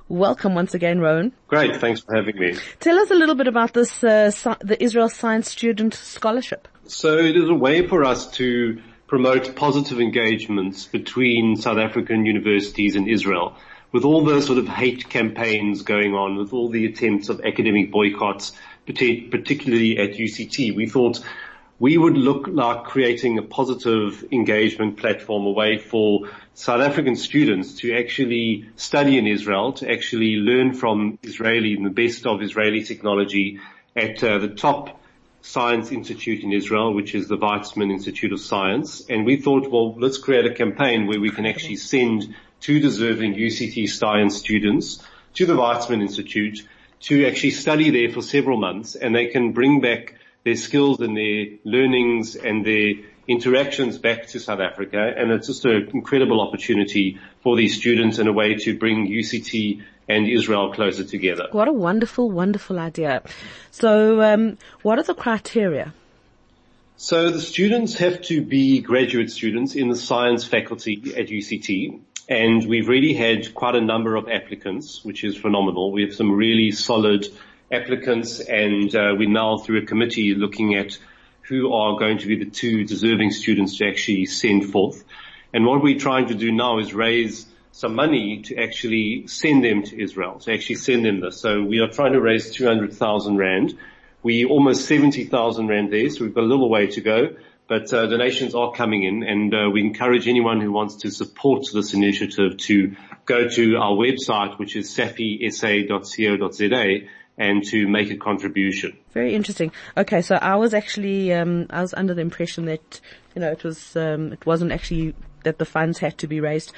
Welcome once again, Rowan. Great, thanks for having me. Tell us a little bit about this, the Israel Science Student Scholarship. So it is a way for us to promote positive engagements between South African universities and Israel. With all the sort of hate campaigns going on, with all the attempts of academic boycotts, particularly at UCT, we thought we would look like creating a positive engagement platform, a way for South African students to actually study in Israel, to actually learn from Israeli and the best of Israeli technology at the top science institute in Israel, which is the Weizmann Institute of Science. And we thought, well, let's create a campaign where we can actually send two deserving UCT science students to the Weizmann Institute to actually study there for several months, and they can bring back their skills and their learnings and their interactions back to South Africa. And it's just an incredible opportunity for these students and a way to bring UCT and Israel closer together. What a wonderful, wonderful idea. So what are the criteria? So the students have to be graduate students in the science faculty at UCT. And we've really had quite a number of applicants, which is phenomenal. We have some really solid applicants, and we're now through a committee looking at who are going to be the two deserving students to actually send forth. And what we're trying to do now is raise some money to actually send them to Israel, to actually send them this. So we are trying to raise 200,000 Rand. We're almost 70,000 Rand there, so we've got a little way to go. But donations are coming in, and we encourage anyone who wants to support this initiative to go to our website, which is safisa.co.za, and to make a contribution. Very interesting. Okay, so I was actually I was under the impression that it wasn't actually that the funds had to be raised.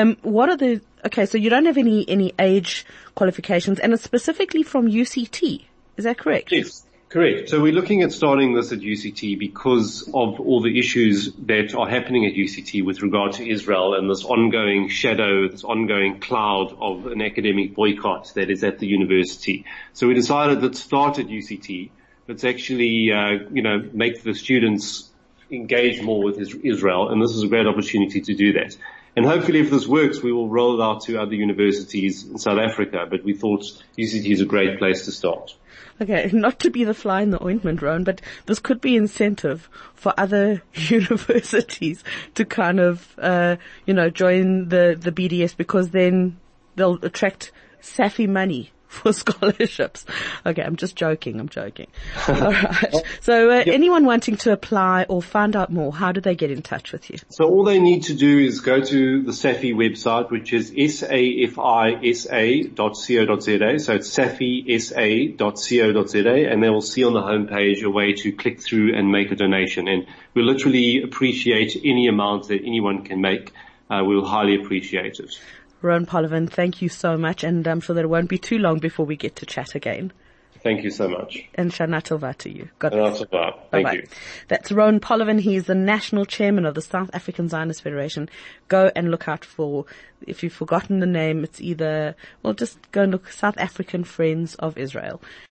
So you don't have any age qualifications, and it's specifically from UCT. Is that correct? Yes. Correct. So we're looking at starting this at UCT because of all the issues that are happening at UCT with regard to Israel and this ongoing shadow, this ongoing cloud of an academic boycott that is at the university. So we decided that start at UCT. Let's actually, make the students engage more with Israel, and this is a great opportunity to do that. And hopefully if this works, we will roll it out to other universities in South Africa, but we thought UCT is a great place to start. Okay, not to be the fly in the ointment, Rowan, but this could be incentive for other universities to kind of, join the BDS, because then they'll attract SAFI money for scholarships. Okay, I'm just joking. All right. So anyone wanting to apply or find out more, how do they get in touch with you? So all they need to do is go to the SAFI website, which is safisa.co.za. So it's safisa.co.za, and they will see on the homepage a way to click through and make a donation. And we literally appreciate any amount that anyone can make. We'll highly appreciate it. Rowan Polovin, thank you so much, and I'm sure that it won't be too long before we get to chat again. Thank you so much. And Shana Tova to you. Shana Tova. Thank you. That's Rowan Polovin. He's the national chairman of the South African Zionist Federation. Go and look out for, if you've forgotten the name, it's just go and look, South African Friends of Israel.